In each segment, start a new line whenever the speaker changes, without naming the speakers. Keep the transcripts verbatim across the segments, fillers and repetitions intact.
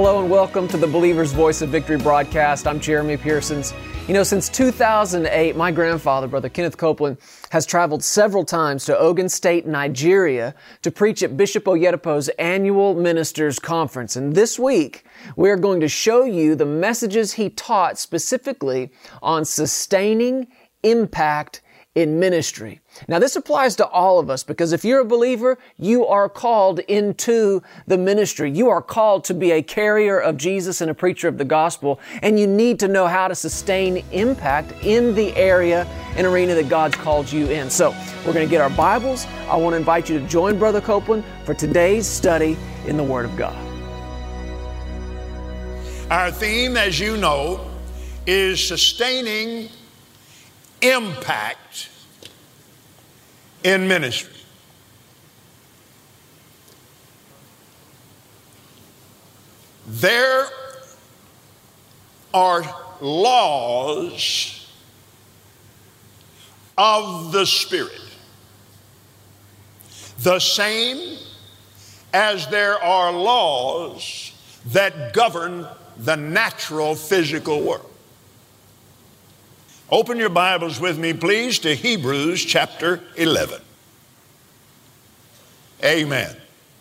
Hello and welcome to the Believer's Voice of Victory broadcast. I'm Jeremy Pearsons. You know, since two thousand eight, my grandfather, Brother Kenneth Copeland, has traveled several times to Ogun State, Nigeria, to preach at Bishop Oyedepo's annual ministers conference. And this week, we are going to show you the messages he taught specifically on sustaining impact in ministry. Now, this applies to all of us because if you're a believer, you are called into the ministry. You are called to be a carrier of Jesus and a preacher of the gospel, and you need to know how to sustain impact in the area and arena that God's called you in. So, we're going to get our Bibles. I want to invite you to join Brother Copeland for today's study in the Word of God.
Our theme, as you know, is sustaining impact in ministry. There are laws of the Spirit, the same as there are laws that govern the natural physical world. Open your Bibles with me, please, to Hebrews chapter eleven. Amen.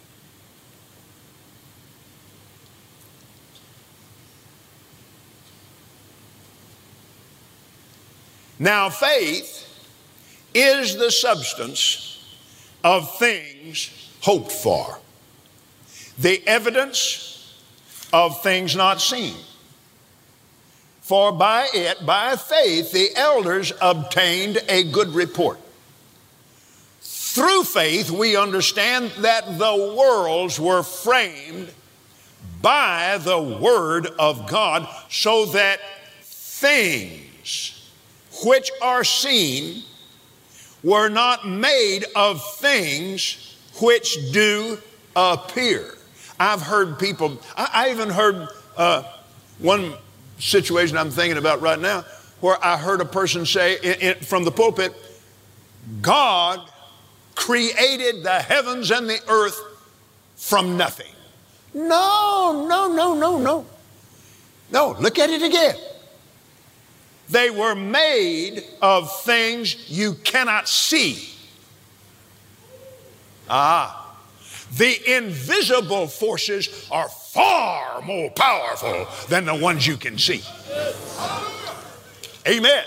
Now, faith is the substance of things hoped for, the evidence of things not seen. For by it, by faith, the elders obtained a good report. Through faith, we understand that the worlds were framed by the Word of God, so that things which are seen were not made of things which do appear. I've heard people, I, I even heard uh, one situation I'm thinking about right now, where I heard a person say in, in, from the pulpit, God created the heavens and the earth from nothing. No, no, no, no, no. No, look at it again. They were made of things you cannot see. Ah. The invisible forces are far more powerful than the ones you can see. Amen.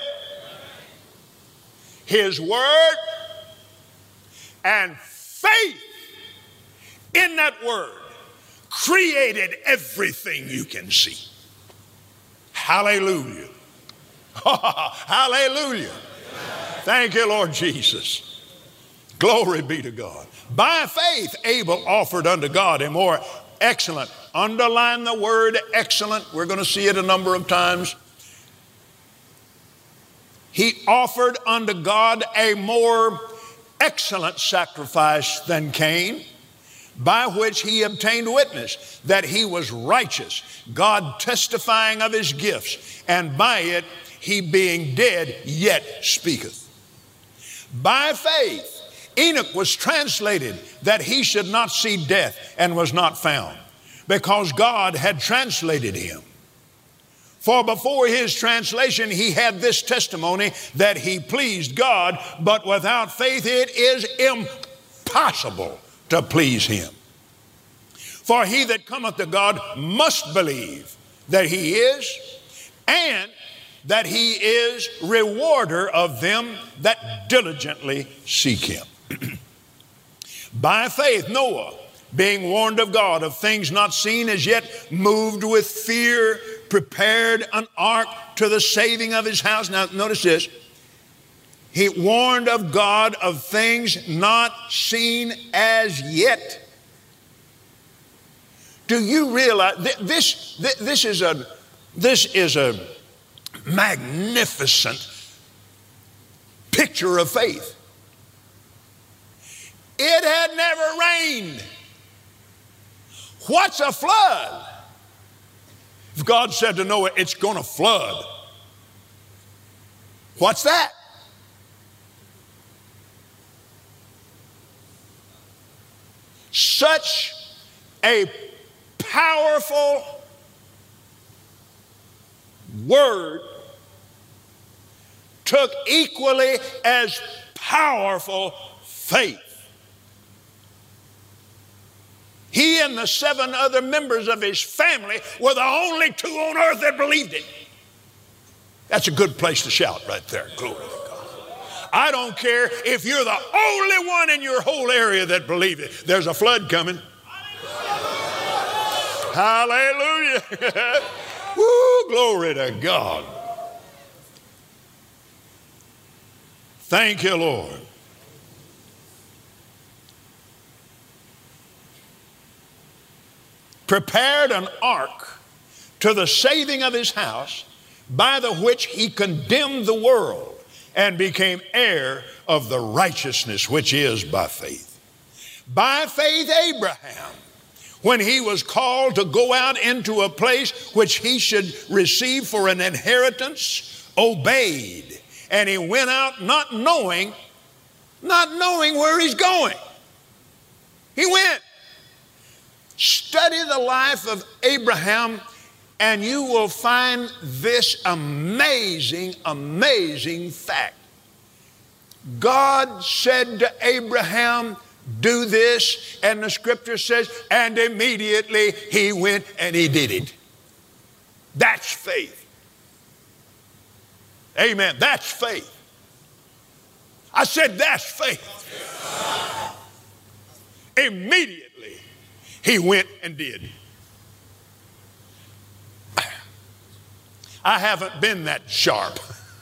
His word and faith in that word created everything you can see. Hallelujah. Hallelujah. Thank you, Lord Jesus. Glory be to God. By faith, Abel offered unto God a more excellent, underline the word excellent, we're going to see it a number of times. He offered unto God a more excellent sacrifice than Cain, by which he obtained witness that he was righteous, God testifying of his gifts, and by it he being dead yet speaketh. By faith, Enoch was translated that he should not see death, and was not found, because God had translated him. For before his translation he had this testimony, that he pleased God, but without faith it is impossible to please him. For he that cometh to God must believe that he is, and that he is rewarder of them that diligently seek him. By faith, Noah, being warned of God of things not seen as yet, moved with fear, prepared an ark to the saving of his house. Now, notice this. He warned of God of things not seen as yet. Do you realize this? This is a this is a magnificent picture of faith. It had never rained. What's a flood? If God said to Noah, it's going to flood, what's that? Such a powerful word took equally as powerful faith. He and the seven other members of his family were the only two on earth that believed it. That's a good place to shout right there. Glory to God. I don't care if you're the only one in your whole area that believe it. There's a flood coming. Hallelujah. Woo, glory to God. Thank you, Lord. Prepared an ark to the saving of his house, by the which he condemned the world and became heir of the righteousness which is by faith. By faith, Abraham, when he was called to go out into a place which he should receive for an inheritance, obeyed. And he went out not knowing, not knowing where he's going. He went. Study the life of Abraham, and you will find this amazing, amazing fact. God said to Abraham, do this, and the scripture says, and immediately he went and he did it. That's faith. Amen. That's faith. I said that's faith. Immediately he went and did. I haven't been that sharp.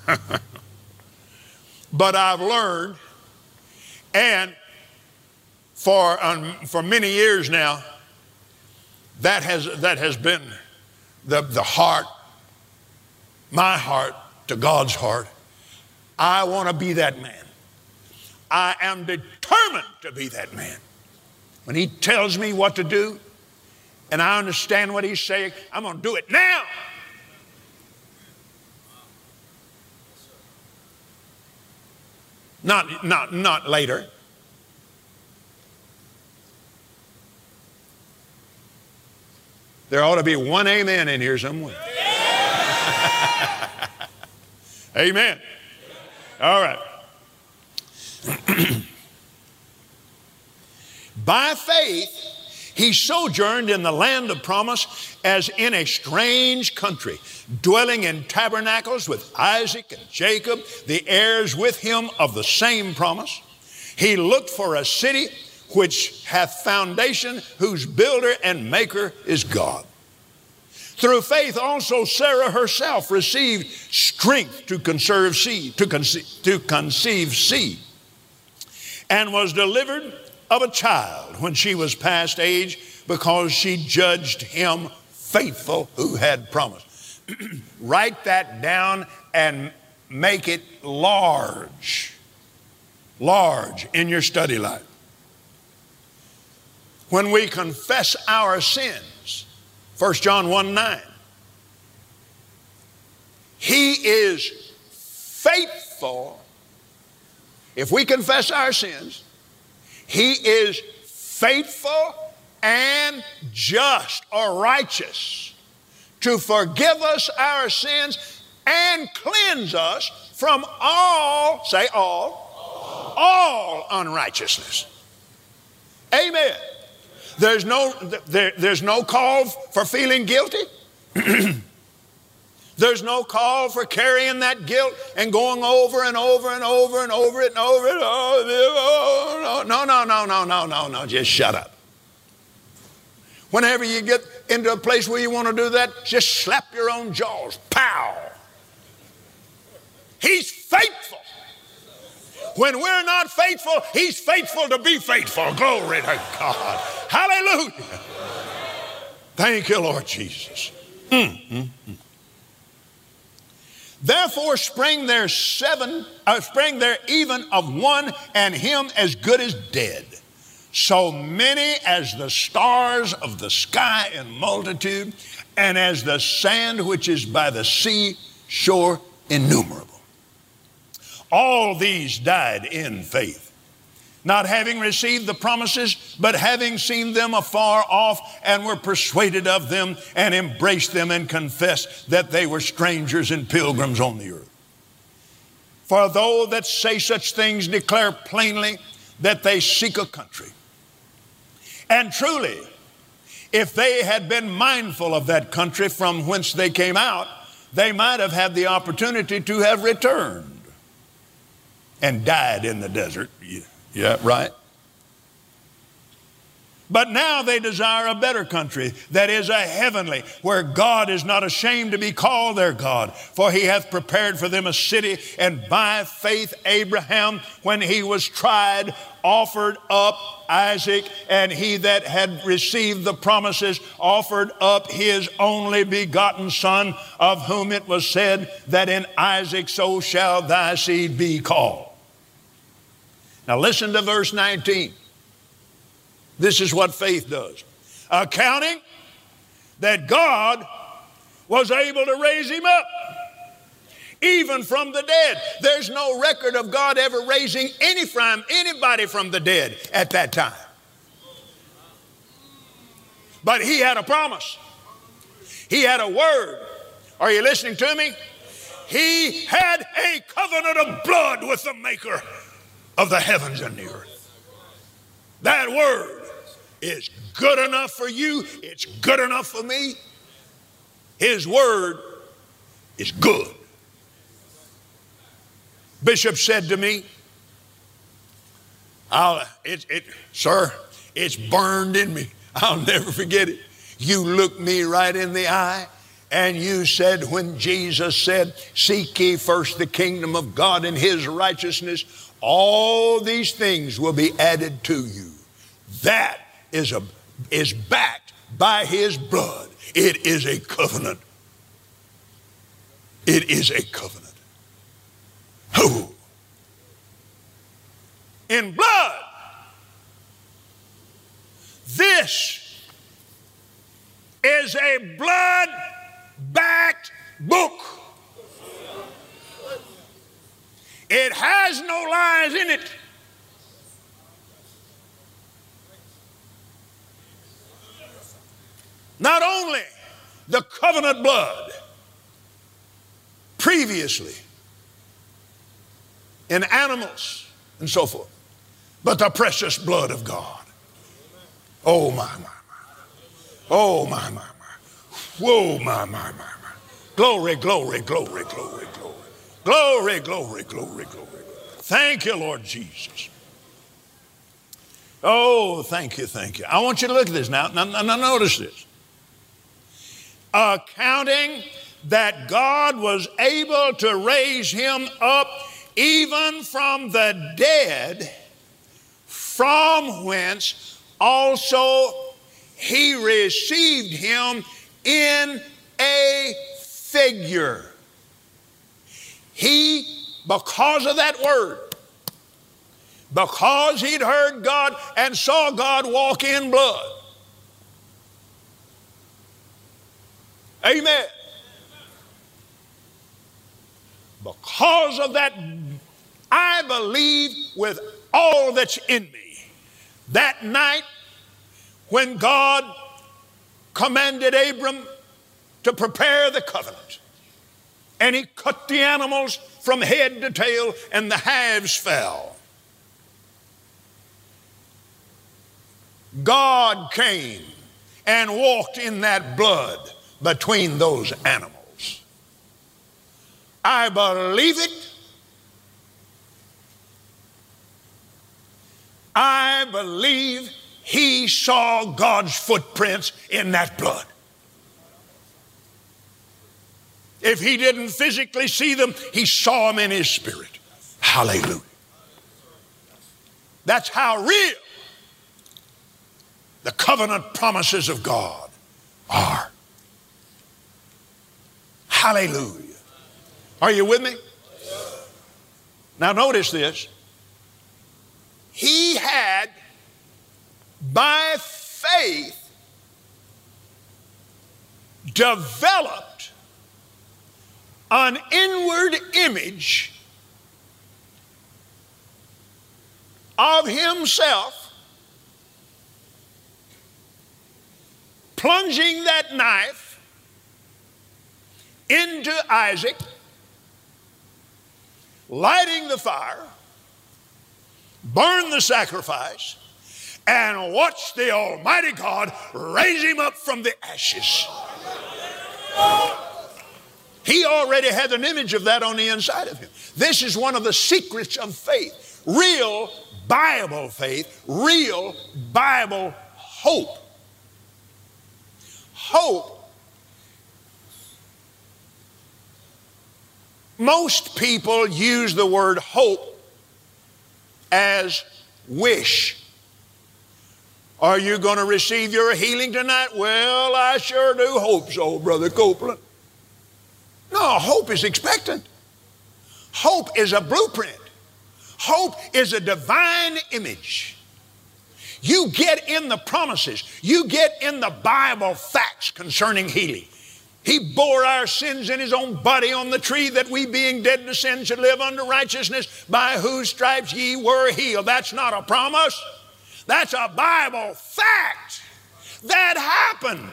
But I've learned, and for um, for many years now, that has that has been the, the heart, my heart to God's heart. I want to be that man. I am determined to be that man. When he tells me what to do, and I understand what he's saying, I'm going to do it now. Not, not, not later. There ought to be one amen in here somewhere. Amen. All right. By faith, he sojourned in the land of promise as in a strange country, dwelling in tabernacles with Isaac and Jacob, the heirs with him of the same promise. He looked for a city which hath foundation, whose builder and maker is God. Through faith also Sarah herself received strength to conserve seed, to conceive, to conceive seed, and was delivered of a child when she was past age, because she judged him faithful who had promised. Write that down and make it large, large in your study life. When we confess our sins, First John one nine, he is faithful. If we confess our sins, he is faithful and just or righteous to forgive us our sins and cleanse us from all, say all, all, all unrighteousness. Amen. There's no, there, there's no call for feeling guilty. There's no call for carrying that guilt and going over and over and over and over it and over it. Oh, no, no, no, no, no, no, no. Just shut up. Whenever you get into a place where you want to do that, just slap your own jaws. Pow. He's faithful. When we're not faithful, he's faithful to be faithful. Glory to God. Hallelujah. Thank you, Lord Jesus. Mm, mm, mm. Therefore sprang there seven, uh, sprang there even of one, and him as good as dead. So many as the stars of the sky in multitude, and as the sand which is by the sea shore innumerable. All these died in faith, not having received the promises, but having seen them afar off, and were persuaded of them, and embraced them, and confessed that they were strangers and pilgrims on the earth. For though that say such things declare plainly that they seek a country. And truly, if they had been mindful of that country from whence they came out, they might have had the opportunity to have returned and died in the desert. Yeah, yeah, right. But now they desire a better country, that is a heavenly, where God is not ashamed to be called their God. For he hath prepared for them a city, and by faith Abraham, when he was tried, offered up Isaac, and he that had received the promises offered up his only begotten son, of whom it was said that in Isaac so shall thy seed be called. Now listen to verse nineteen. This is what faith does. Accounting that God was able to raise him up, even from the dead. There's no record of God ever raising any from anybody from the dead at that time. But he had a promise. He had a word. Are you listening to me? He had a covenant of blood with the maker of the heavens and the earth. That word is good enough for you. It's good enough for me. His word is good. Bishop said to me, I'll, it, it, sir, it's burned in me. I'll never forget it. You looked me right in the eye and you said, when Jesus said, seek ye first the kingdom of God and his righteousness, all these things will be added to you. That is, a, is backed by his blood. It is a covenant. It is a covenant. Oh. In blood, this is a blood-backed book. It has no lies in it. Not only the covenant blood previously in animals and so forth, but the precious blood of God. Oh my, my, my. Oh my, my, my. Whoa, my, my, my, my. Glory, glory, glory, glory, glory. Glory, glory, glory, glory. Thank you, Lord Jesus. Oh, thank you, thank you. I want you to look at this now. Now, now notice this. Accounting that God was able to raise him up even from the dead, from whence also he received him in a figure. He, because of that word, because he'd heard God and saw God walk in blood. Amen. Because of that, I believe with all that's in me, that night when God commanded Abram to prepare the covenant, and he cut the animals from head to tail, and the halves fell. God came and walked in that blood between those animals. I believe it. I believe he saw God's footprints in that blood. If he didn't physically see them, he saw them in his spirit. Hallelujah. That's how real the covenant promises of God are. Hallelujah. Are you with me? Now notice this. He had, by faith, developed an inward image of himself, plunging that knife into Isaac, lighting the fire, burn the sacrifice, and watch the Almighty God raise him up from the ashes. He already had an image of that on the inside of him. This is one of the secrets of faith. Real Bible faith, real Bible hope. Hope. Most people use the word hope as wish. Are you going to receive your healing tonight? Well, I sure do hope so, Brother Copeland. No, hope is expectant. Hope is a blueprint. Hope is a divine image. You get in the promises. You get in the Bible facts concerning healing. He bore our sins in his own body on the tree, that we, being dead to sin, should live unto righteousness, by whose stripes ye were healed. That's not a promise. That's a Bible fact that happened.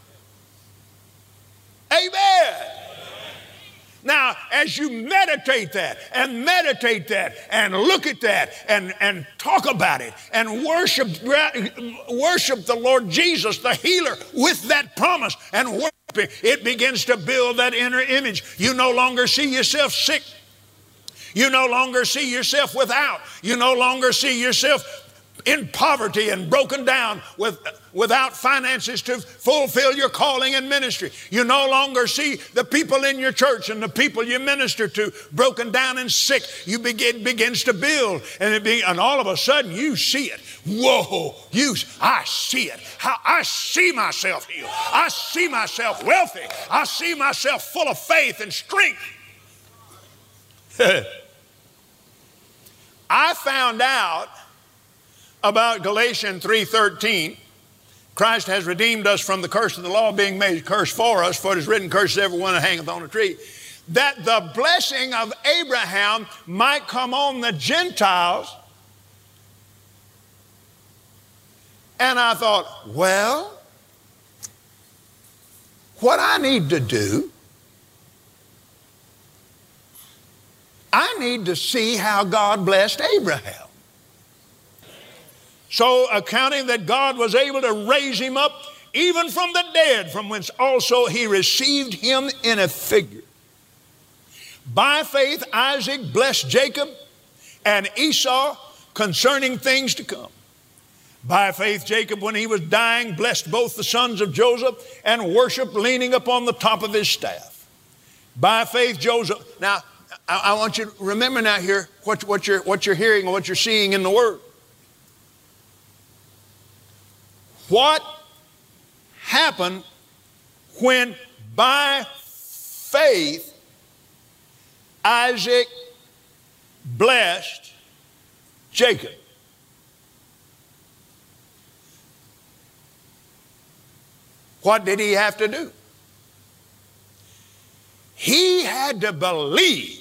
Amen. Now, as you meditate that and meditate that and look at that and, and talk about it and worship, worship the Lord Jesus, the healer, with that promise and worship, it begins to build that inner image. You no longer see yourself sick. You no longer see yourself without. You no longer see yourself in poverty and broken down with, without finances to fulfill your calling and ministry. You no longer see the people in your church and the people you minister to broken down and sick. You begin begins to build, and it be, and all of a sudden you see it. Whoa! You, I see it. How I see myself healed. I see myself wealthy. I see myself full of faith and strength. I found out about Galatians three thirteen. Christ has redeemed us from the curse of the law, being made a curse for us, for it is written, cursed is everyone that hangeth on a tree, that the blessing of Abraham might come on the Gentiles. And I thought, well, what I need to do, I need to see how God blessed Abraham. So, accounting that God was able to raise him up even from the dead, from whence also he received him in a figure. By faith, Isaac blessed Jacob and Esau concerning things to come. By faith, Jacob, when he was dying, blessed both the sons of Joseph and worshiped leaning upon the top of his staff. By faith, Joseph. Now, I, I want you to remember now here what, what, you're, what you're hearing and what you're seeing in the Word. What happened when by faith Isaac blessed Jacob? What did he have to do? He had to believe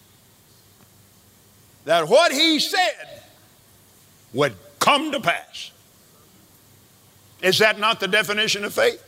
that what he said would come to pass. Is that not the definition of faith?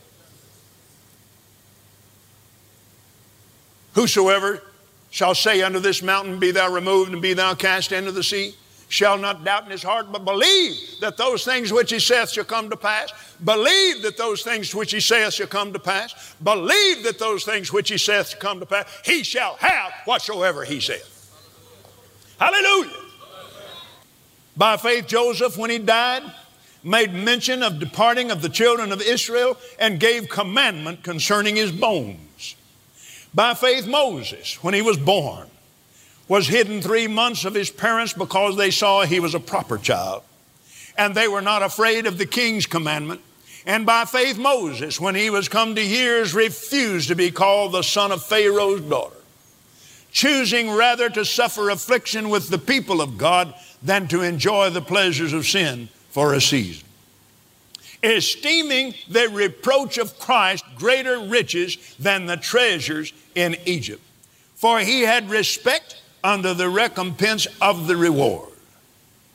Whosoever shall say unto this mountain, be thou removed and be thou cast into the sea, shall not doubt in his heart, but believe that those things which he saith shall come to pass. Believe that those things which he saith shall come to pass. Believe that those things which he saith shall come to pass. He shall have whatsoever he saith. Hallelujah. By faith, Joseph, when he died, made mention of departing of the children of Israel and gave commandment concerning his bones. By faith, Moses, when he was born, was hidden three months of his parents because they saw he was a proper child, and they were not afraid of the king's commandment. And by faith, Moses, when he was come to years, refused to be called the son of Pharaoh's daughter, choosing rather to suffer affliction with the people of God than to enjoy the pleasures of sin for a season, esteeming the reproach of Christ greater riches than the treasures in Egypt. For he had respect unto the recompense of the reward.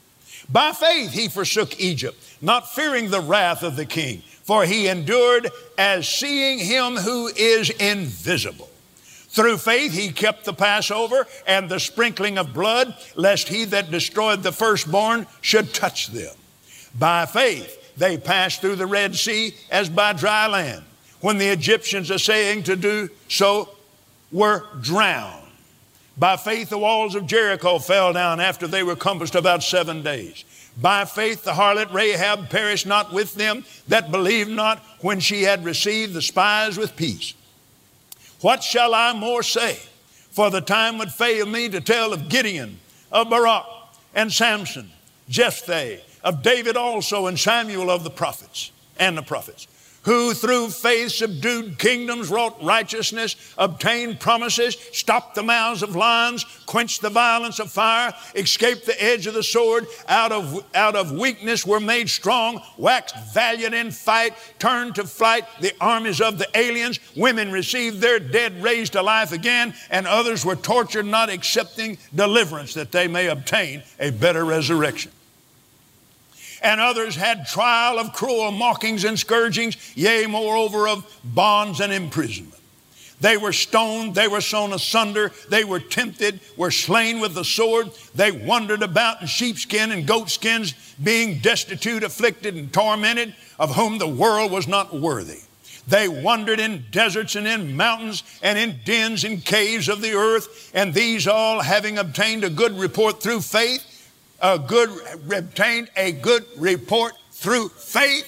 By faith he forsook Egypt, not fearing the wrath of the king, for he endured as seeing him who is invisible. Through faith he kept the Passover and the sprinkling of blood, lest he that destroyed the firstborn should touch them. By faith they passed through the Red Sea as by dry land, when the Egyptians essaying to do so were drowned. By faith the walls of Jericho fell down after they were compassed about seven days. By faith the harlot Rahab perished not with them that believed not, when she had received the spies with peace. What shall I more say? For the time would fail me to tell of Gideon, of Barak, and Samson, Jephthah, of David also, and Samuel, of the prophets, and the prophets, who through faith subdued kingdoms, wrought righteousness, obtained promises, stopped the mouths of lions, quenched the violence of fire, escaped the edge of the sword, out of, out of weakness were made strong, waxed valiant in fight, turned to flight the armies of the aliens. Women received their dead raised to life again, and others were tortured, not accepting deliverance, that they may obtain a better resurrection. And others had trial of cruel mockings and scourgings, yea, moreover of bonds and imprisonment. They were stoned, they were sawn asunder, they were tempted, were slain with the sword. They wandered about in sheepskin and goatskins, being destitute, afflicted, and tormented, of whom the world was not worthy. They wandered in deserts and in mountains and in dens and caves of the earth, and these all, having obtained a good report through faith, a good obtained a good report through faith,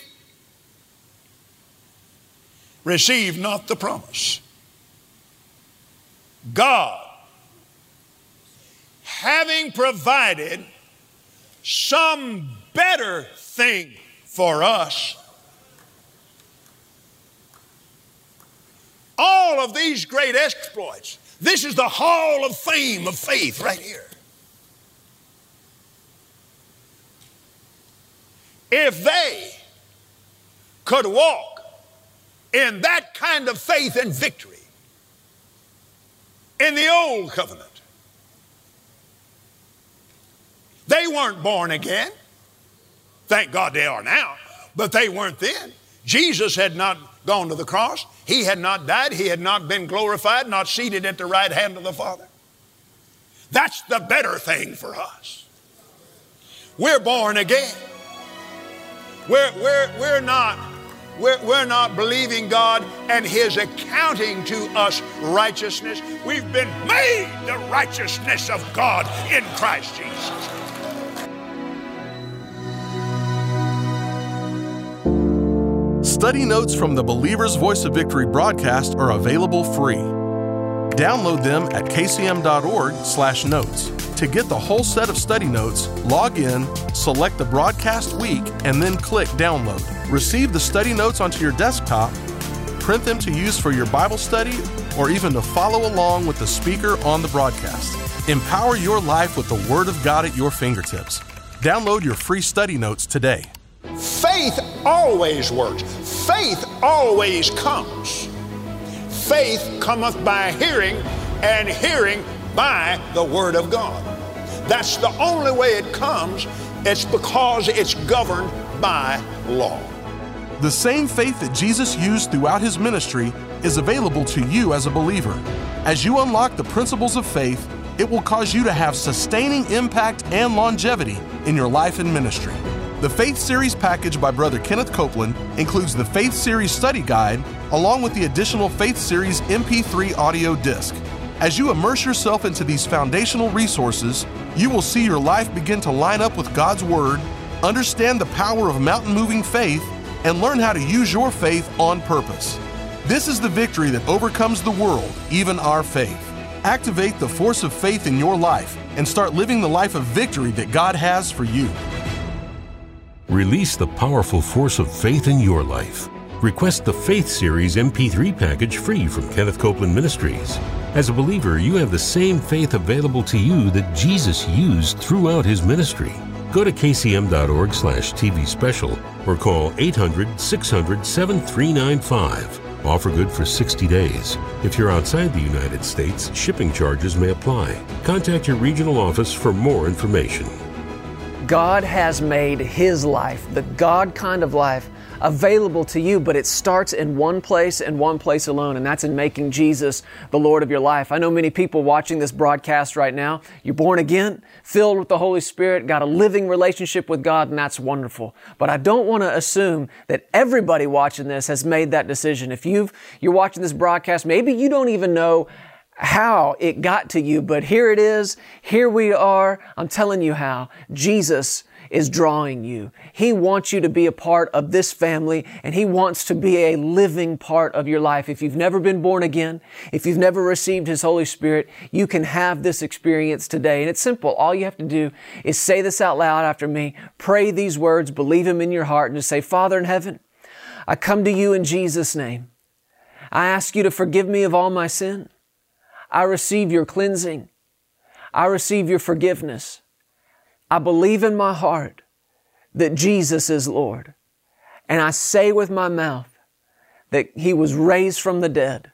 receive not the promise. God, having provided some better thing for us, all of these great exploits, this is the hall of fame of faith right here. If they could walk in that kind of faith and victory in the old covenant, they weren't born again. Thank God they are now, but they weren't then. Jesus had not gone to the cross. He had not died. He had not been glorified, not seated at the right hand of the Father. That's the better thing for us. We're born again. We're, we're, we're, not, we're, we're not believing God and His accounting to us righteousness. We've been made the righteousness of God in Christ Jesus.
Study notes from the Believer's Voice of Victory broadcast are available free. Download them at kcm.org slash notes. To get the whole set of study notes, log in, select the broadcast week, and then click Download. Receive the study notes onto your desktop, print them to use for your Bible study, or even to follow along with the speaker on the broadcast. Empower your life with the Word of God at your fingertips. Download your free study notes today.
Faith always works. Faith always comes. Faith cometh by hearing, and hearing by the Word of God. That's the only way it comes. It's because it's governed by law.
The same faith that Jesus used throughout His ministry is available to you as a believer. As you unlock the principles of faith, it will cause you to have sustaining impact and longevity in your life and ministry. The Faith Series package by Brother Kenneth Copeland includes the Faith Series study guide along with the additional Faith Series M P three audio disc. As you immerse yourself into these foundational resources, you will see your life begin to line up with God's Word, understand the power of mountain-moving faith, and learn how to use your faith on purpose. This is the victory that overcomes the world, even our faith. Activate the force of faith in your life and start living the life of victory that God has for you.
Release the powerful force of faith in your life. Request the Faith Series M P three package free from Kenneth Copeland Ministries. As a believer, you have the same faith available to you that Jesus used throughout His ministry. Go to kcm.org slash TV special or call eight hundred, six hundred, seven three nine five. Offer good for sixty days. If you're outside the United States, shipping charges may apply. Contact your regional office for more information.
God has made His life, the God kind of life, available to you, but it starts in one place and one place alone, and that's in making Jesus the Lord of your life. I know many people watching this broadcast right now, you're born again, filled with the Holy Spirit, got a living relationship with God, and that's wonderful. But I don't want to assume that everybody watching this has made that decision. If you've, you're watching this broadcast, maybe you don't even know how it got to you, but here it is, here we are. I'm telling you how. Jesus is drawing you. He wants you to be a part of this family, and He wants to be a living part of your life. If you've never been born again, if you've never received His Holy Spirit, you can have this experience today. And it's simple. All you have to do is say this out loud after me. Pray these words, believe them in your heart, and just say, Father in heaven, I come to you in Jesus' name. I ask you to forgive me of all my sin. I receive your cleansing. I receive your forgiveness. I believe in my heart that Jesus is Lord. And I say with my mouth that He was raised from the dead.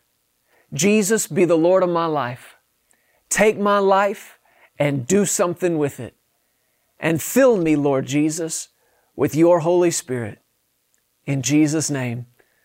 Jesus, be the Lord of my life. Take my life and do something with it. And fill me, Lord Jesus, with your Holy Spirit. In Jesus' name,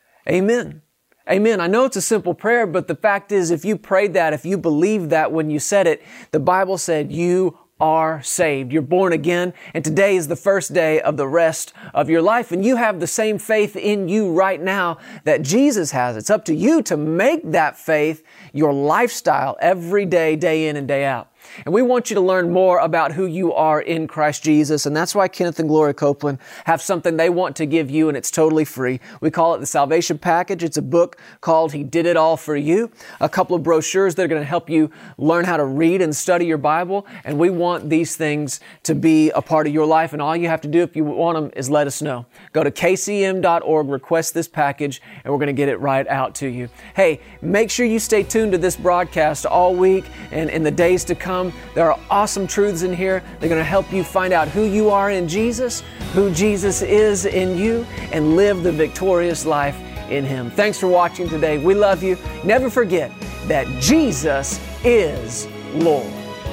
amen. Amen. I know it's a simple prayer, but the fact is, if you prayed that, if you believed that when you said it, the Bible said you are saved. You're born again, and today is the first day of the rest of your life, and you have the same faith in you right now that Jesus has. It's up to you to make that faith your lifestyle every day, day in and day out. And we want you to learn more about who you are in Christ Jesus. And that's why Kenneth and Gloria Copeland have something they want to give you, and it's totally free. We call it the Salvation Package. It's a book called He Did It All For You. A couple of brochures that are going to help you learn how to read and study your Bible. And we want these things to be a part of your life. And all you have to do if you want them is let us know. Go to K C M dot org, request this package, and we're going to get it right out to you. Hey, make sure you stay tuned to this broadcast all week and in the days to come. There are awesome truths in here. They're going to help you find out who you are in Jesus, who Jesus is in you, and live the victorious life in Him. Thanks for watching today. We love you. Never forget that Jesus is Lord.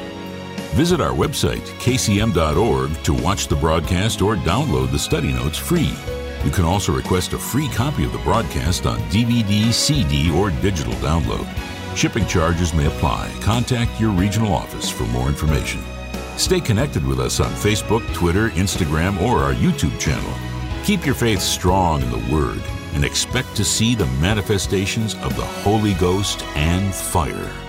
Visit our website, K C M dot org, to watch the broadcast or download the study notes free. You can also request a free copy of the broadcast on D V D, C D, or digital download. Shipping charges may apply. Contact your regional office for more information. Stay connected with us on Facebook, Twitter, Instagram, or our YouTube channel. Keep your faith strong in the Word and expect to see the manifestations of the Holy Ghost and fire.